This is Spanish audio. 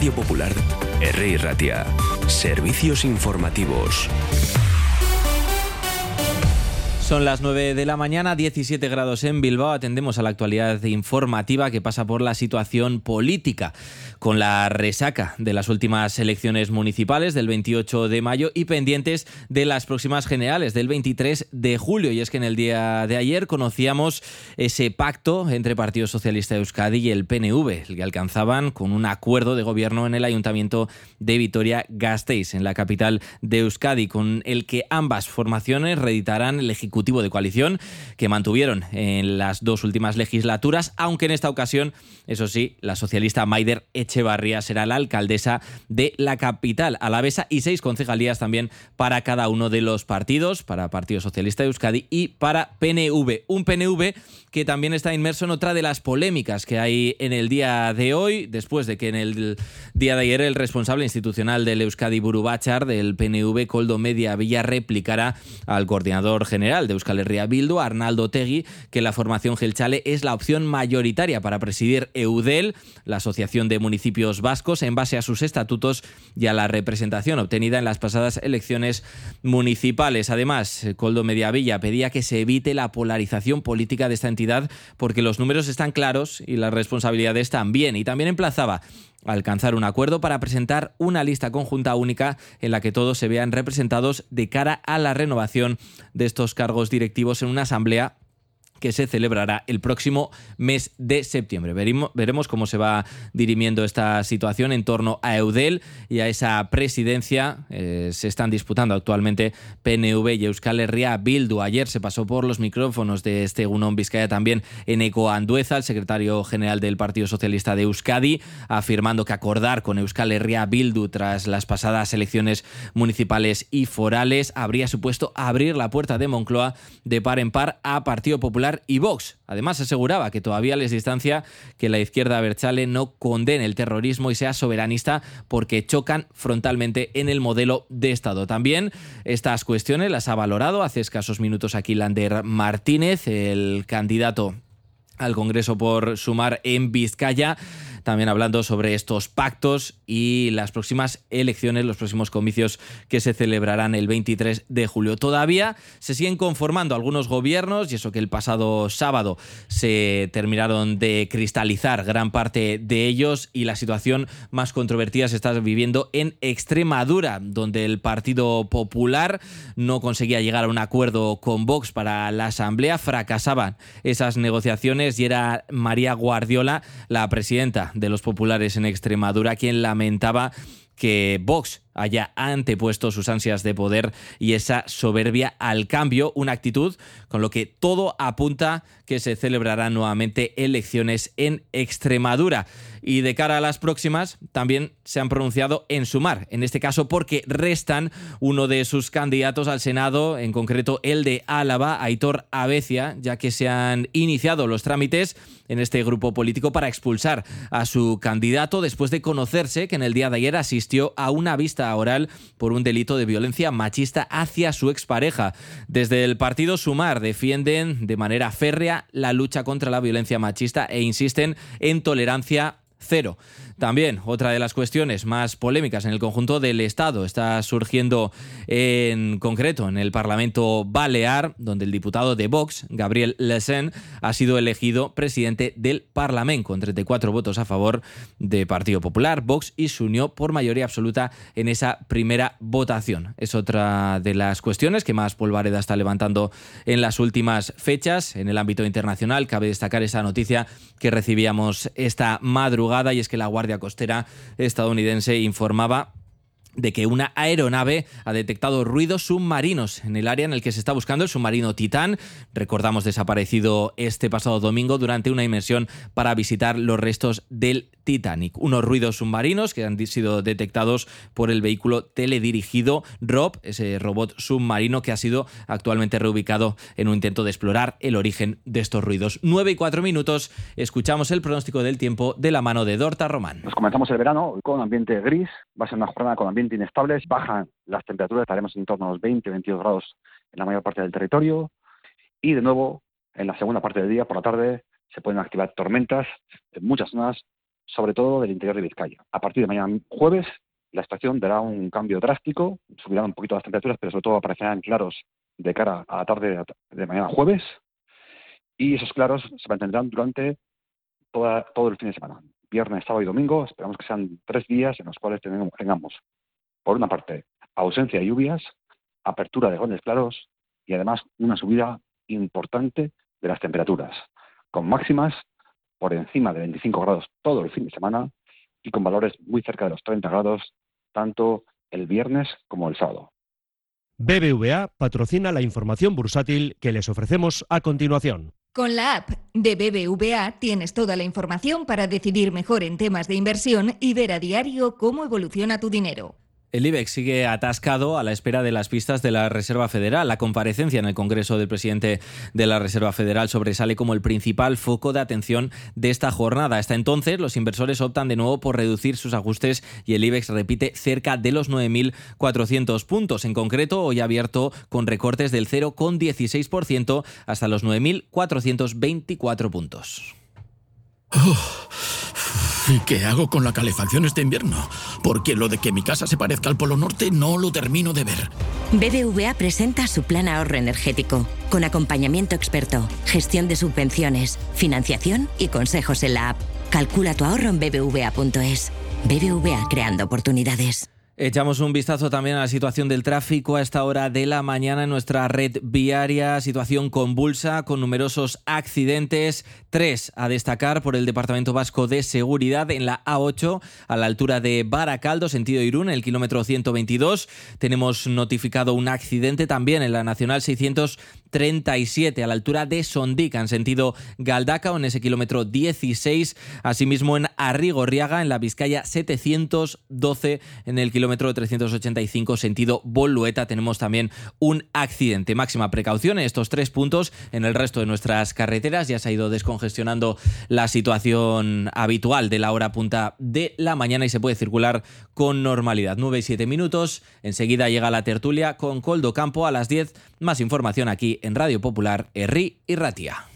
Radio Popular, R. Ratia. Servicios informativos. Son las 9 de la mañana, 17 grados en Bilbao. Atendemos a la actualidad informativa que pasa por la situación política, con la resaca de las últimas elecciones municipales del 28 de mayo y pendientes de las próximas generales del 23 de julio. Y es que en el día de ayer conocíamos ese pacto entre Partido Socialista de Euskadi y el PNV, el que alcanzaban con un acuerdo de gobierno en el Ayuntamiento de Vitoria-Gasteiz, en la capital de Euskadi, con el que ambas formaciones reeditarán el Ejecutivo de coalición que mantuvieron en las dos últimas legislaturas, aunque en esta ocasión, eso sí, la socialista Maider Echevarría será la alcaldesa de la capital alavesa y 6 concejalías también para cada uno de los partidos, para Partido Socialista de Euskadi y para PNV. Un PNV que también está inmerso en otra de las polémicas que hay en el día de hoy, después de que en el día de ayer el responsable institucional del Euskadi Buru Batzar del PNV, Koldo Mediavilla, replicara al coordinador general de Euskal Herria Bildu, Arnaldo Otegi, que la formación jeltzale es la opción mayoritaria para presidir Eudel, la Asociación de Municipios Vascos, en base a sus estatutos y a la representación obtenida en las pasadas elecciones municipales. Además, Koldo Mediavilla pedía que se evite la polarización política de esta entidad porque los números están claros y las responsabilidades también. Y también emplazaba a alcanzar un acuerdo para presentar una lista conjunta única en la que todos se vean representados de cara a la renovación de estos cargos directivos en una asamblea que se celebrará el próximo mes de septiembre. Veremos cómo se va dirimiendo esta situación en torno a Eudel y a esa presidencia. Se están disputando actualmente PNV y Euskal Herria Bildu. Ayer se pasó por los micrófonos de Egunon Bizkaia también Eneko Andueza, el secretario general del Partido Socialista de Euskadi, afirmando que acordar con Euskal Herria Bildu tras las pasadas elecciones municipales y forales habría supuesto abrir la puerta de Moncloa de par en par a Partido Popular y Vox. Además, aseguraba que todavía les distancia que la izquierda abertzale no condene el terrorismo y sea soberanista porque chocan frontalmente en el modelo de Estado. También estas cuestiones las ha valorado hace escasos minutos aquí Lander Martínez, el candidato al Congreso por Sumar en Vizcaya, también hablando sobre estos pactos y las próximas elecciones, los próximos comicios que se celebrarán el 23 de julio. Todavía se siguen conformando algunos gobiernos y eso que el pasado sábado se terminaron de cristalizar gran parte de ellos, y la situación más controvertida se está viviendo en Extremadura, donde el Partido Popular no conseguía llegar a un acuerdo con Vox para la asamblea, fracasaban esas negociaciones y era María Guardiola, la presidenta de los populares en Extremadura, quien lamentaba que Vox haya antepuesto sus ansias de poder y esa soberbia al cambio, una actitud con lo que todo apunta que se celebrarán nuevamente elecciones en Extremadura. Y de cara a las próximas también se han pronunciado en Sumar, en este caso porque restan uno de sus candidatos al Senado, en concreto el de Álava, Aitor Abecia, ya que se han iniciado los trámites en este grupo político para expulsar a su candidato después de conocerse que en el día de ayer asistió a una vista oral por un delito de violencia machista hacia su expareja. Desde el partido Sumar defienden de manera férrea la lucha contra la violencia machista e insisten en tolerancia cero. También otra de las cuestiones más polémicas en el conjunto del Estado está surgiendo en concreto en el Parlamento Balear, donde el diputado de Vox, Gabriel Lesen, ha sido elegido presidente del Parlamento con 34 votos a favor de Partido Popular, Vox, y se unió por mayoría absoluta en esa primera votación. Es otra de las cuestiones que más polvareda está levantando en las últimas fechas. En el ámbito internacional cabe destacar esa noticia que recibíamos esta madrugada, y es que la Guardia Costera estadounidense informaba de que una aeronave ha detectado ruidos submarinos en el área en el que se está buscando el submarino Titán. Recordamos, desaparecido este pasado domingo durante una inmersión para visitar los restos del Titanic. Unos ruidos submarinos que han sido detectados por el vehículo teledirigido Rob, ese robot submarino que ha sido actualmente reubicado en un intento de explorar el origen de estos ruidos. 9:04, escuchamos el pronóstico del tiempo de la mano de Dorta Román. Nos comenzamos el verano con ambiente gris, va a ser una jornada con ambiente inestable, bajan las temperaturas, estaremos en torno a los 20-22 grados en la mayor parte del territorio, y de nuevo en la segunda parte del día, por la tarde, se pueden activar tormentas en muchas zonas sobre todo del interior de Vizcaya. A partir de mañana jueves, la estación dará un cambio drástico, subirán un poquito las temperaturas, pero sobre todo aparecerán claros de cara a la tarde de mañana jueves, y esos claros se mantendrán durante todo el fin de semana. Viernes, sábado y domingo, esperamos que sean 3 días en los cuales tengamos, por una parte, ausencia de lluvias, apertura de grandes claros y además una subida importante de las temperaturas, con máximas por encima de 25 grados todo el fin de semana y con valores muy cerca de los 30 grados tanto el viernes como el sábado. BBVA patrocina la información bursátil que les ofrecemos a continuación. Con la app de BBVA tienes toda la información para decidir mejor en temas de inversión y ver a diario cómo evoluciona tu dinero. El IBEX sigue atascado a la espera de las pistas de la Reserva Federal. La comparecencia en el Congreso del presidente de la Reserva Federal sobresale como el principal foco de atención de esta jornada. Hasta entonces, los inversores optan de nuevo por reducir sus ajustes y el IBEX repite cerca de los 9.400 puntos. En concreto, hoy ha abierto con recortes del 0,16% hasta los 9.424 puntos. ¿Y qué hago con la calefacción este invierno? Porque lo de que mi casa se parezca al Polo Norte no lo termino de ver. BBVA presenta su plan ahorro energético, con acompañamiento experto, gestión de subvenciones, financiación y consejos en la app. Calcula tu ahorro en bbva.es. BBVA, creando oportunidades. Echamos un vistazo también a la situación del tráfico a esta hora de la mañana en nuestra red viaria. Situación convulsa con numerosos accidentes. 3 a destacar por el Departamento Vasco de Seguridad en la A8 a la altura de Baracaldo, sentido Irún, el kilómetro 122. Tenemos notificado un accidente también en la Nacional 637 a la altura de Sondica en sentido Galdacao, en ese kilómetro 16. Asimismo en Arrigorriaga en la Vizcaya 712 en el kilómetro 385 sentido Bolueta tenemos también un accidente. Máxima precaución en estos 3 puntos. En el resto de nuestras carreteras ya se ha ido descongestionando la situación habitual de la hora punta de la mañana y se puede circular con normalidad. 9:07. Enseguida llega la tertulia con Koldo Campo a las 10. Más información aquí en Radio Popular, Herri y Ratia.